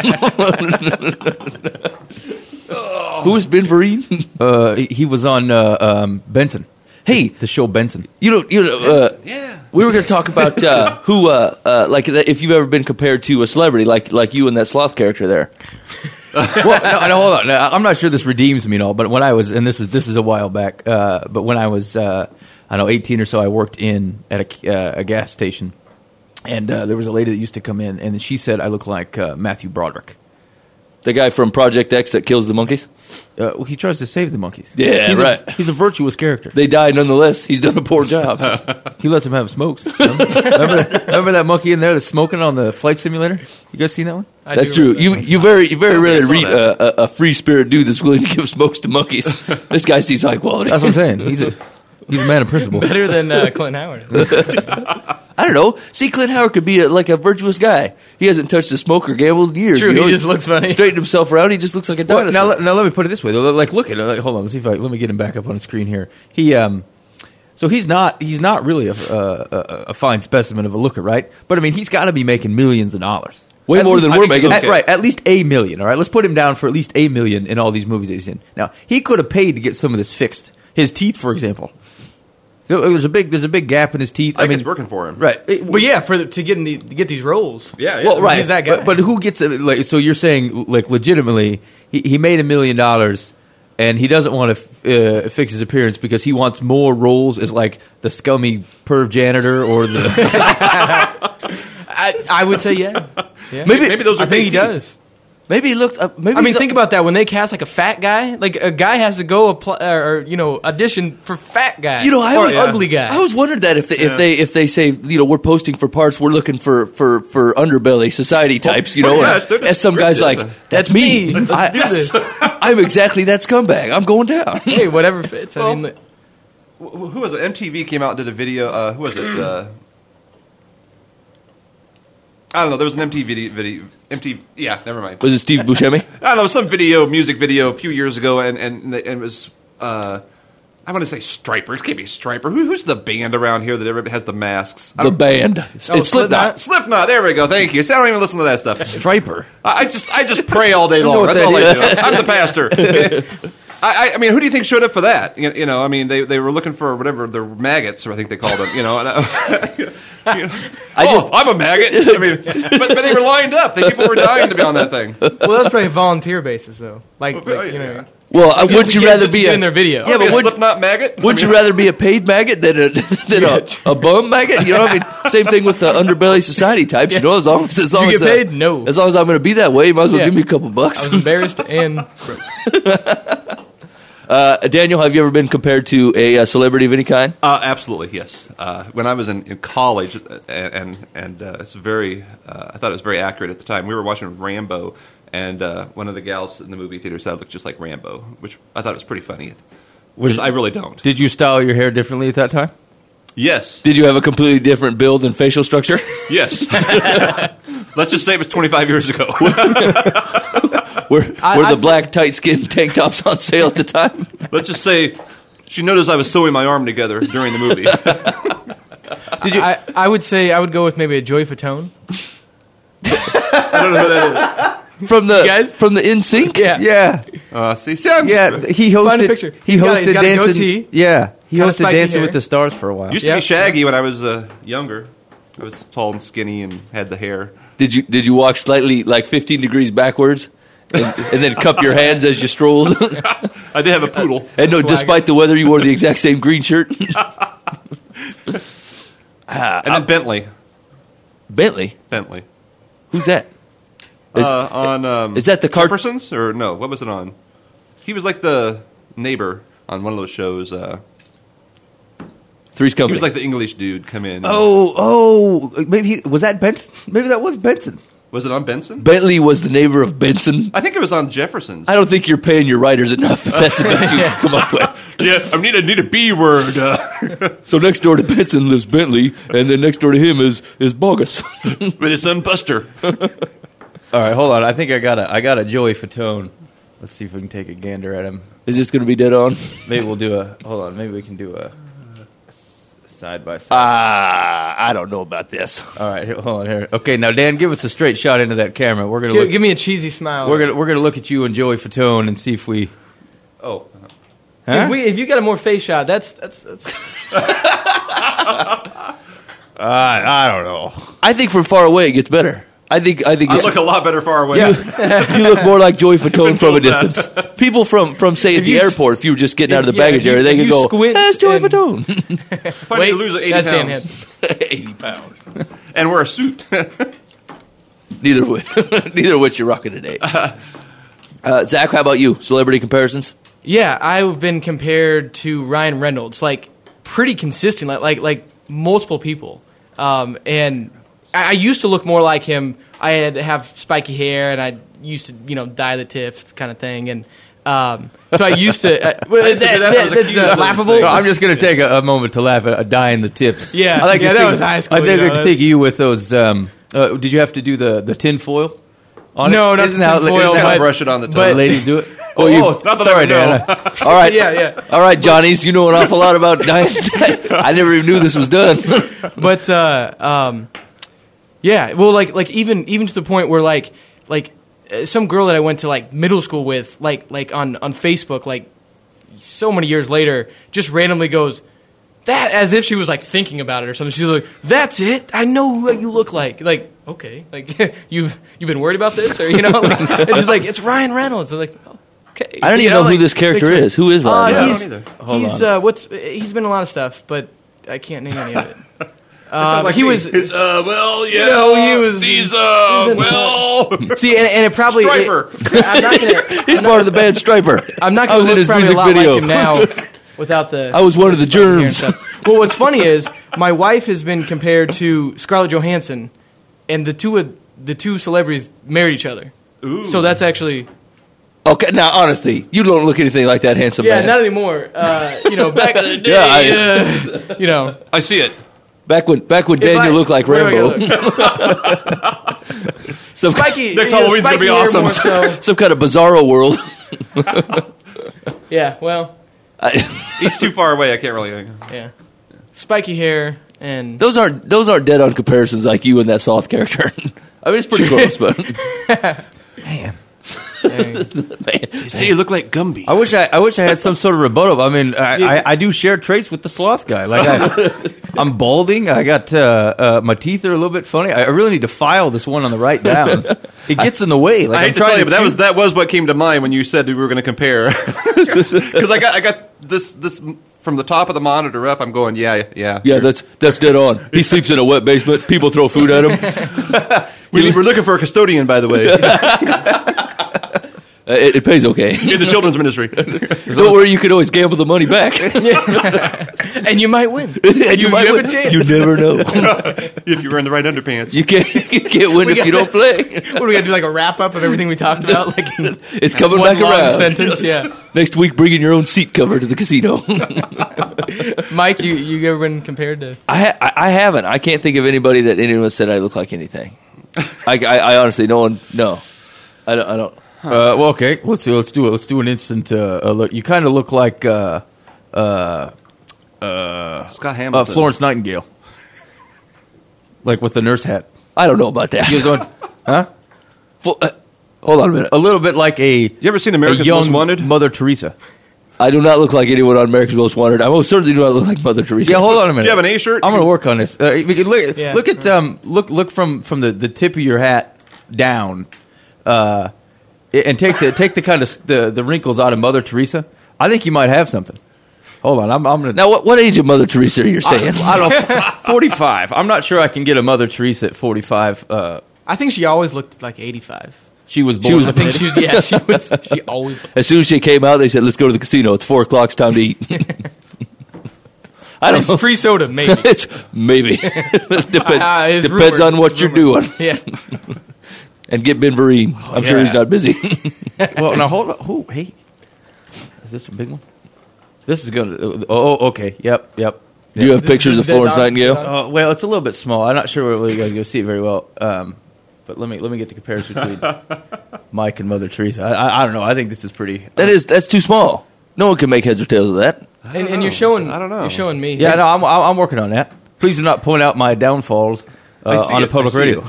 Who is Ben Vereen? He was on Benson. Hey, The show Benson. yeah. We were going to talk about who, if you've ever been compared to a celebrity, like you and that sloth character there. Well, no, hold on. No, I'm not sure this redeems me and all, but when I was, and this is a while back, but when I was, 18 or so, I worked at a gas station, and there was a lady that used to come in, and she said I look like Matthew Broderick. The guy from Project X that kills the monkeys? Well, he tries to save the monkeys. Yeah, he's right. He's a virtuous character. They die nonetheless. He's done a poor job. He lets them have smokes. Remember that monkey in there that's smoking on the flight simulator? You guys seen that one? I That's do true. remember You very rarely saw read a free spirit dude that's willing to give smokes to monkeys. This guy seems high quality. That's what I'm saying. He's a man of principle. Better than Clint Howard. I don't know. See, Clint Howard could be like a virtuous guy. He hasn't touched a smoke or gambled in years. True, you know? he just looks funny. Straightened himself around. He just looks like a Well, dinosaur. now let me put it this way. Like, look at it. Like, hold on. Let's see if let me get him back up on the screen here. He so he's not really a fine specimen of a looker, right? But I mean, he's got to be making millions of dollars. Way At more least- than I we're think making. so. At, right, at least $1 million. All right, let's put him down for at least $1 million in all these movies that he's in. Now he could have paid to get some of this fixed. His teeth, for example. So there's a big gap in his teeth. I think it's working for him. Right. But yeah, to get these roles. Yeah, yeah. Well, right. He's that guy. But who gets it? Like, so you're saying, like, legitimately, he made $1 million, and he doesn't want to fix his appearance because he wants more roles as like the scummy perv janitor or the. I would say yeah. Maybe those are I think he fake teeth. does. Maybe he looked. Think about that. When they cast like a fat guy, like a guy has to go apply or audition for fat guy. You know, I or always ugly guy. I always wondered that if they say we're posting for parts, we're looking for underbelly society types, well, and- yes, they're and some guys scripted. like that's me. Let's do this. I'm exactly that scumbag. I'm going down. Hey, whatever fits. I mean, Who was it? MTV came out and did a video. Who was it? I don't know. There was an MTV video. MTV. Yeah, never mind. Was it Steve Buscemi? I don't know. Some music video a few years ago, and it was. I want to say Striper. It can't be Striper. Who's the band around here that everybody has the masks? The band. It's Slipknot. Slipknot. There we go. Thank you. See, I don't even listen to that stuff. Striper. I just pray all day long. what That's all that I do. I'm the pastor. I mean, who do you think showed up for that? You know, I mean, they were looking for whatever the maggots, or I think they called them. You know, I'm a maggot. I mean, but they were lined up. The people were dying to be on that thing. well, that's probably a volunteer basis though. Like you know. Well, Just wouldn't to you get- rather just to be get in their video? Yeah, Be a but Slipknot maggot. wouldn't you rather be a paid maggot than a bum maggot? You know, I mean, same thing with the underbelly society types. You know, as long as you get paid? No. As long as I'm going to be that way, you might as well Yeah. give me a couple bucks. I was embarrassed and Daniel, have you ever been compared to a celebrity of any kind? Absolutely, yes. When I was in college, and it's very, I thought it was very accurate at the time. We were watching Rambo, and one of the gals in the movie theater said I looked just like Rambo, which I thought was pretty funny. Which I really don't. Did you style your hair differently at that time? Yes. Did you have a completely different build and facial structure? Yes. Let's just say it was 25 years ago. Were the black tight skin tank tops on sale at the time? Let's just say she noticed I was sewing my arm together during the movie. Did you? I would say I would go with maybe a Joey Fatone. I don't know who that From the guys? from the NSYNC? Yeah. Yeah. is. See, I'm He hosted. Find a picture. He He's got hosted a Dancing. goatee. Yeah, he Kinda hosted spiky Dancing hair. with the Stars for a while. used to be shaggy when I was younger. I was tall and skinny and had the hair. Did you walk slightly like 15 degrees backwards and then cup your hands as you strolled? I did have a poodle. And no, Swagger. despite the weather, you wore the exact same green shirt. And then Bentley. Bentley, who's that? On Is that the Jeffersons? Or no, what was it on? He was like the neighbor on one of those shows. Three's He Company. was like the English dude come in. Maybe was that Benson? Maybe that was Benson. Was it on Benson? Bentley was the neighbor of Benson. I think it was on Jefferson's. I don't think you're paying your writers enough if that's the best you can come up with. Yeah, I need a B word. So next door to Benson lives Bentley, and then next door to him is Bogus. With his son Buster. All right, hold on. I think I got a Joey Fatone. Let's see if we can take a gander at him. Is this going to be dead on? Maybe we'll do a. Hold on. Maybe we can do a side by side. I don't know about this. All right, hold on here. Okay, now Dan, give us a straight shot into that camera. We're gonna Give me a cheesy smile. we're gonna look at you and Joey Fatone and see if we. Oh. See, if you got a more face shot, that's I don't know. I think from far away it gets better. I think I look a lot better far away. you look more like Joey Fatone from a distance. People from say at the you airport, if you were just getting out of the yeah, baggage if you- area, they if could you go, squint that's Joey and- Fatone. If I need to lose 80 that's Dan pounds. Hansen. 80 pounds. And wear a suit. Neither of which you're rocking today. Zach, how about you? Celebrity comparisons? Yeah, I've been compared to Ryan Reynolds, like pretty consistent, like multiple people. And I used to look more like him. I had to have spiky hair, and I used to, dye the tips, kind of thing. And so I used to. That's laughable. So I'm just gonna take a moment to laugh at dyeing the tips. Yeah, I like to that think- was high school. I think of you with those. Did you have to do the tin foil? On No, it? not Isn't the how- tin foil, isn't how but- brush it on the but- top. ladies do it? Oh, you- Not that sorry, I know. Dan. All right. Yeah. All right, Johnny's, you know an awful lot about diet. I never even knew this was done. But yeah, well, like even to the point where like some girl that I went to like middle school with, like on Facebook, like so many years later, just randomly goes that as if she was like thinking about it or something. She's like, "That's it. I know what you look like." Like, okay, like you've been worried about this, or like, it's just like it's Ryan Reynolds. I'm like, okay, I don't even know who this character is. Who is Ryan Reynolds? I don't He's he's been in a lot of stuff, but I can't name any of it. Sounds like he me. was well, yeah. No, he was- These, well. See, and it probably Striper. I'm not gonna. He's part of the band Striper. I'm not I going was to in look his probably a music lot video. like him now without the. I was one of the spiky hair and germs. stuff. Well, what's funny is my wife has been compared to Scarlett Johansson, and the two celebrities married each other. Ooh. So that's actually Okay, now honestly, you don't look anything like that handsome man. not anymore. Back in the day, I see it. Back when Daniel looked like where do I Rambo. gotta look? Some, Spiky. Next Halloween's gonna spiky be hair awesome. more so. some kind of bizarro world. Yeah. Well. He's too far away. I can't really. Yeah. Spiky hair and. Those aren't dead on comparisons like you and that soft character. I mean, it's pretty close, but Man. man. See, you look like Gumby. I wish I had some sort of rebuttal. I mean, I do share traits with the sloth guy. Like I'm balding. I got my teeth are a little bit funny. I really need to file this one on the right down. It gets in the way. Like I I'm hate to tell trying you, but chew- that was what came to mind when you said we were going to compare. Because I got this from the top of the monitor up. I'm going, yeah. Yeah, that's dead on. He sleeps in a wet basement. People throw food at him. We're looking for a custodian, by the way. It pays okay. In the children's ministry. Don't worry, you can always gamble the money back. And you might win. And you might have win. a chance. You never know. If you're in the right underpants. You can't win if you don't play. What do we got to do? Like a wrap up of everything we talked about? Like It's coming one back long around. sentence. Yeah. Next week, bringing your own seat cover to the casino. Mike, you ever been compared to? I haven't. I can't think of anybody that anyone said I look like anything. I honestly, no one. No, I don't. Well, okay. Let's do it. Let's do an instant look. You kind of look like Scott Hamilton. Florence Nightingale, like with the nurse hat. I don't know about that. You guys huh? Hold on a minute. A little bit like You ever seen America's young Most Wanted? Mother Teresa. I do not look like anyone on America's Most Wanted. I most certainly do not look like Mother Teresa. Yeah, hold on a minute. Do you have an A shirt? I'm going to work on this. We can look, Yeah. look at look from the tip of your hat down, and take the kind of the wrinkles out of Mother Teresa. I think you might have something. Hold on, I'm going to. Now, what age of Mother Teresa are you saying? I don't know. 45. I'm not sure I can get a Mother Teresa at 45. I think she always looked like 85. She was born. I think she was. Yeah, she was. She always. As soon as she came out, they said, "Let's go to the casino. It's 4 o'clock. It's time to eat." I don't know. Free soda, maybe. Maybe depends It's depends rumored. on what It's you're rumored. doing. Yeah. And get Ben Vereen. I'm sure yeah. he's not busy. Well, now hold on. Oh, hey, is this a big one? This is going to. Oh, okay. Yep. Do you have pictures of Dead Florence dog. Nightingale? Well, it's a little bit small. I'm not sure whether you guys go see it very well. But let me get the comparison between Mike and Mother Teresa. I don't know. I think this is pretty. That's too small. No one can make heads or tails of that. And you're showing. I don't know. You're showing me. Yeah, no, I'm working on that. Please do not point out my downfalls on a public radio.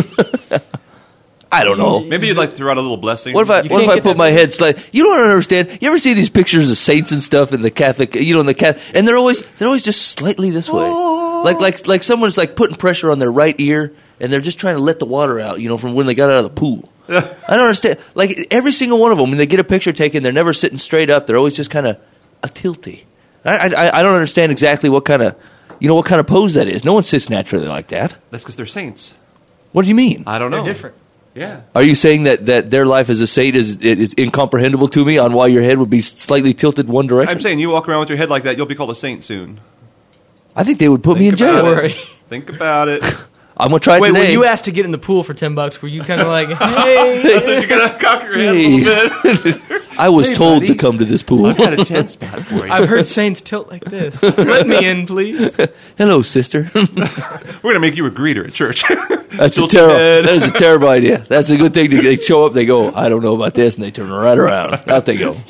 I don't know. Maybe you'd like to throw out a little blessing. What if I get put that my head slightly? You don't understand. You ever see these pictures of saints and stuff in the Catholic? In the Catholic, and they're always just slightly this way, like someone's like putting pressure on their right ear, and they're just trying to let the water out, from when they got out of the pool. I don't understand. Like every single one of them, when they get a picture taken, they're never sitting straight up. They're always just kind of a tilty. I don't understand exactly what kind of pose that is. No one sits naturally like that. That's because they're saints. What do you mean? I don't know. They're different. Yeah. Are you saying that their life as a saint is incomprehensible to me on why your head would be slightly tilted one direction? I'm saying you walk around with your head like that, you'll be called a saint soon. I think they would put me in Think jail. about it. Think about it. I'm going to try it Wait, today. when you asked to get in the pool for $10, were you kind of like, hey? That's what you're going to cock your head a little bit. I was told to come to this pool. I've got a 10 spot for you. I've heard saints tilt like this. Let me in, please. Hello, sister. We're going to make you a greeter at church. That is a terrible idea. That's a good thing. They show up, they go, I don't know about this, and they turn right around. Out they go.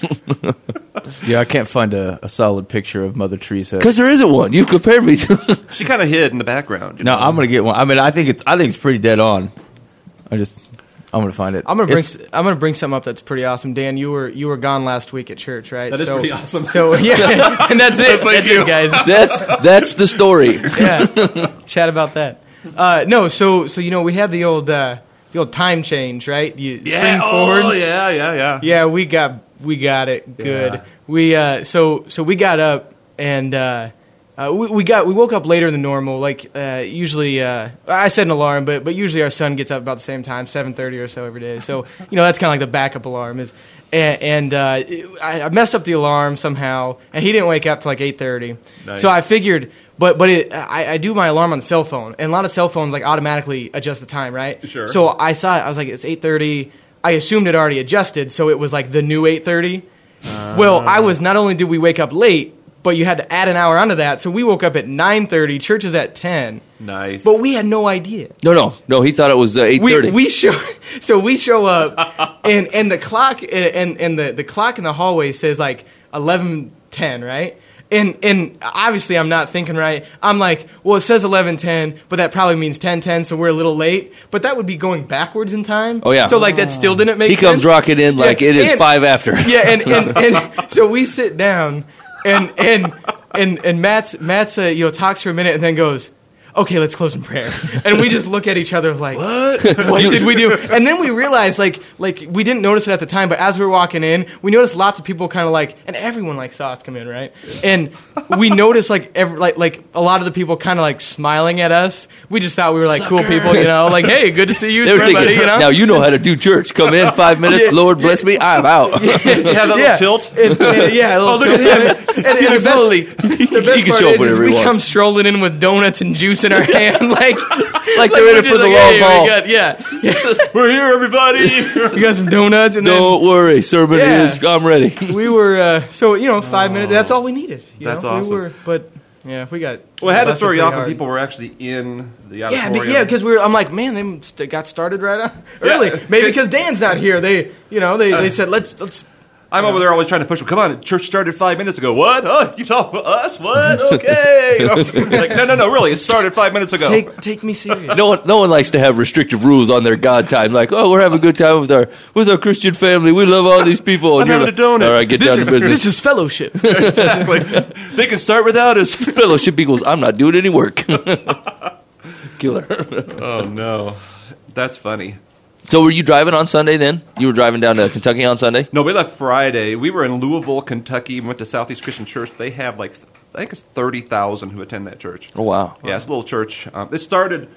Yeah, I can't find a solid picture of Mother Teresa. Because there isn't one. You've compared me to. She kind of hid in the background. No, I'm gonna get one. I mean, I think it's pretty dead on. I'm gonna find it. I'm gonna bring something up that's pretty awesome. Dan, you were gone last week at church, right? That is pretty awesome. So yeah, and that's it. Thank That's you. it, guys. That's the story. Yeah, chat about that. No, so we had the old time change, right? You spring forward. Oh, yeah. Yeah, we got it good. Yeah. We so we got up and we woke up later than normal. Like usually, I set an alarm, but usually our son gets up about the same time, 7:30 or so every day. So that's kind of like the backup alarm is. And I messed up the alarm somehow, and he didn't wake up till like 8:30. Nice. So I figured. But I do my alarm on the cell phone, and a lot of cell phones like automatically adjust the time, right? Sure. So I saw it. I was like, it's 8:30. I assumed it already adjusted, so it was like the new 8:30. Well, not only did we wake up late, but you had to add an hour onto that, so we woke up at 9:30. Church is at 10. Nice. But we had no idea. No. He thought it was 8:30. We show up, and the clock and the clock in the hallway says like 11:10, right? And obviously I'm not thinking right. I'm like, well, it says 11:10, but that probably means 10:10, so we're a little late. But that would be going backwards in time. Oh, yeah. So like that still didn't make He sense. comes rocking in like it is 5 after. Yeah, and so we sit down, and Matt's talks for a minute and then goes, okay, let's close in prayer. And we just look at each other like, what did we do? And then we realized, like we didn't notice it at the time, but as we were walking in, we noticed lots of people kind of like, and everyone like saw us come in, right? And we noticed like a lot of the people kind of like smiling at us. We just thought we were like cool people, you know, like, hey, good to see you, everybody, you know? Now you know how to do church. Come in 5 minutes, Lord bless me, I'm out. Did you have that little tilt? Yeah, a little tilt. And the best part is we come strolling in with donuts and juice in our hand, like they're in it for the long haul. Yeah. We're here, everybody. We got some donuts, and don't worry, sermon is. I'm ready. We were 5 minutes. That's all we needed. That's awesome. We got. Well, I had to throw you off when people were actually in the auditorium. Yeah, because I'm like, man, they got started right early. Yeah. Maybe because Dan's not here. They said let's. I'm over there always trying to push them. Come on, church started 5 minutes ago. What? Oh, you talk about us? What? Okay. Like, no, really, it started 5 minutes ago. Take me serious. No one likes to have restrictive rules on their God time. Like, oh, we're having a good time with our Christian family. We love all these people. I'm having a donut. All right, get down to business. This is fellowship. Exactly. They can start without us. Fellowship equals I'm not doing any work. Killer. Oh no, that's funny. So were you driving on Sunday then? You were driving down to Kentucky on Sunday? No, we left Friday. We were in Louisville, Kentucky. We went to Southeast Christian Church. They have I think it's 30,000 who attend that church. Oh, wow. Yeah, it's a little church. It started,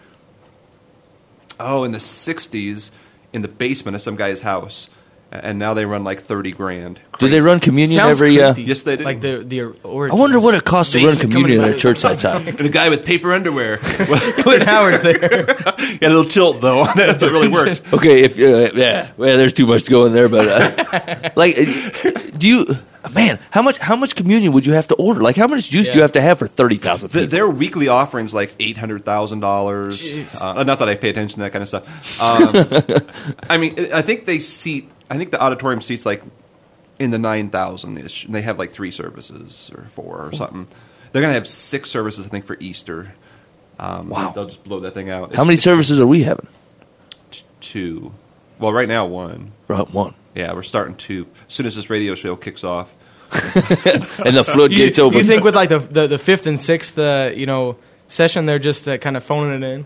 in the 60s in the basement of some guy's house. And now they run like $30,000. Do they run communion every? Yes, they do. Like the I wonder what it costs to run communion at a church that size. And a guy with paper underwear. Clint Howard's there. Yeah, a little tilt though. That's what really worked. Okay, there's too much to go in there, but do you? Man, how much communion would you have to order? Like, how much juice do you have to have for 30,000 people? Their weekly offerings like $800,000. Not that I pay attention to that kind of stuff. I mean, I think the auditorium seats like in the 9,000-ish, and they have like 3 services or 4 or something. They're going to have 6 services, I think, for Easter. Wow. They'll just blow that thing out. How many services are we having? 2. Well, right now, 1. Right, 1. Yeah, we're starting 2. As soon as this radio show kicks off. And the floodgates open. You think with like the 5th and 6th, session, they're just kind of phoning it in.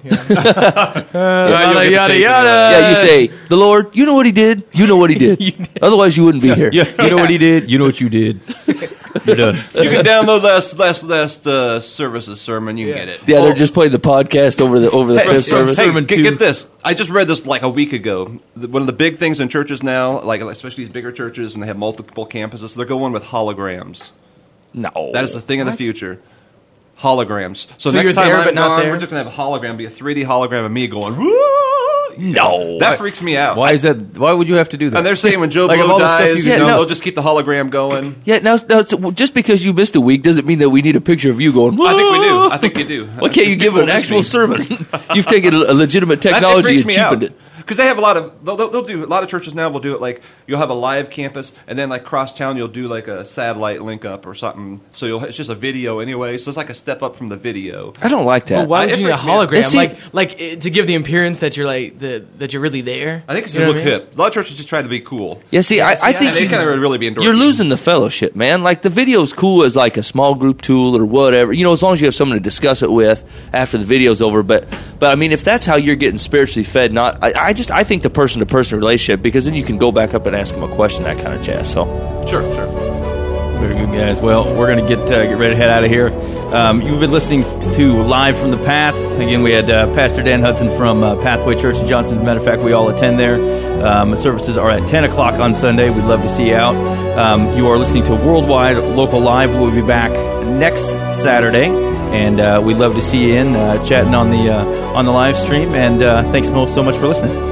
Yada, yada, yada. Yeah, you say, the Lord, you know what he did? You know what he did. Otherwise, you wouldn't be here. Yeah, you know what he did? You know what you did. You're done. You can download last service's sermon. You can get it. Yeah, they're just playing the podcast over the 5th service. Hey, get this. I just read this like a week ago. One of the big things in churches now, like especially these bigger churches, and they have multiple campuses, they're going with holograms. No. That is the thing of the future. Holograms. So next you're time there, I'm but not gone, there? we're just going to have a hologram, be a 3D hologram of me going, woo! No. That freaks me out. Why is that? Why would you have to do that? And they're saying when Joe Like, of Blow all the stuff dies, you can- they'll just keep the hologram going. Yeah, now so just because you missed a week doesn't mean that we need a picture of you going, I think we do. I think you do. Why can't you give it an actual sermon? You've taken a legitimate technology and cheapened it. Because they have they'll do a lot of churches now will do it like you'll have a live campus and then like cross town you'll do like a satellite link up or something. So it's just a video anyway. So it's like a step up from the video. I don't like that. Well, why would you need a hologram? Let's Like to give the appearance that you're like that you're really there. I think it's You to know look what I mean? hip. A lot of churches just try to be cool. Yeah, see, I think They kind of really be endorsing. you're losing the fellowship, man. Like, the video's cool as like a small group tool or whatever. As long as you have someone to discuss it with after the video's over. But I mean, if that's how you're getting spiritually fed, I think the person-to-person relationship, because then you can go back up and ask them a question, that kind of jazz. So Sure. Very good, guys. Well, we're going to get ready to head out of here. You've been listening to Live from the Path. Again, we had Pastor Dan Hudson from Pathway Church in Johnson. As a matter of fact, we all attend there. Services are at 10 o'clock on Sunday. We'd love to see you out. You are listening to Worldwide Local Live. We'll be back next Saturday, and we'd love to see you in chatting on the live stream. And thanks so much for listening.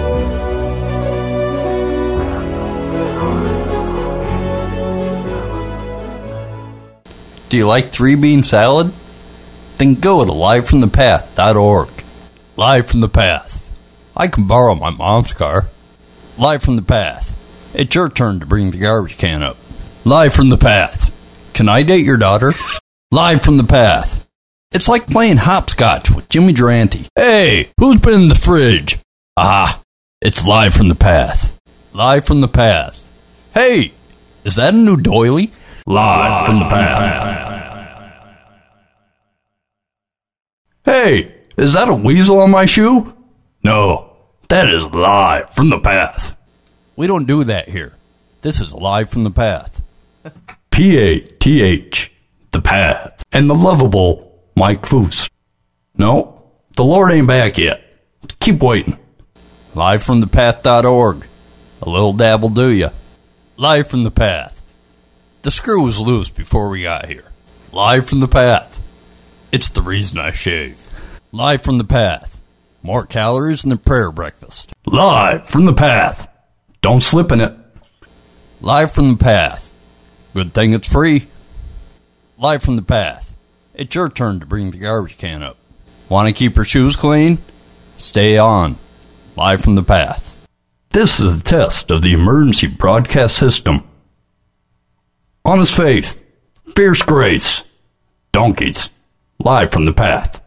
Do you like 3-bean salad? Then go to livefromthepath.org. Live from the Path. I can borrow my mom's car. Live from the Path. It's your turn to bring the garbage can up. Live from the Path. Can I date your daughter? Live from the Path. It's like playing hopscotch with Jimmy Durante. Hey, who's been in the fridge? Ah, it's Live from the Path. Live from the Path. Hey, is that a new doily? Live from the Path. Hey, is that a weasel on my shoe? No, that is Live from the Path. We don't do that here. This is Live from the Path. P-A-T-H, the Path, and the lovable Mike Foose. No, the Lord ain't back yet. Keep waiting. LiveFromThePath.org. A little dab will do ya. Live from the Path. The screw was loose before we got here. Live from the Path. It's the reason I shave. Live from the Path. More calories than a prayer breakfast. Live from the Path. Don't slip in it. Live from the Path. Good thing it's free. Live from the Path. It's your turn to bring the garbage can up. Want to keep your shoes clean? Stay on. Live from the Path. This is the test of the emergency broadcast system. Honest faith. Fierce grace. Donkeys. Live from the Path.